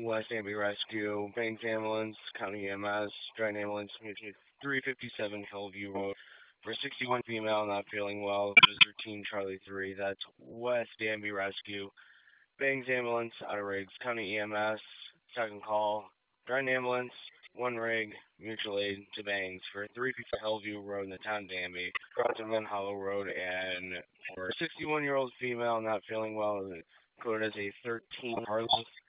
West Danby Rescue, Banks Ambulance, County EMS, Giant Ambulance, 357 Hillview Road. For 61 female not feeling well, this is routine Charlie 3. That's West Danby Rescue, Banks Ambulance, out of Riggs, County EMS, second call, Giant Ambulance, one rig, mutual aid to Bangs for 350 Hillview Road in the town of Danby, crossing Glen Hollow Road, and for a 61-year-old female not feeling well, coded as a 13 Harley.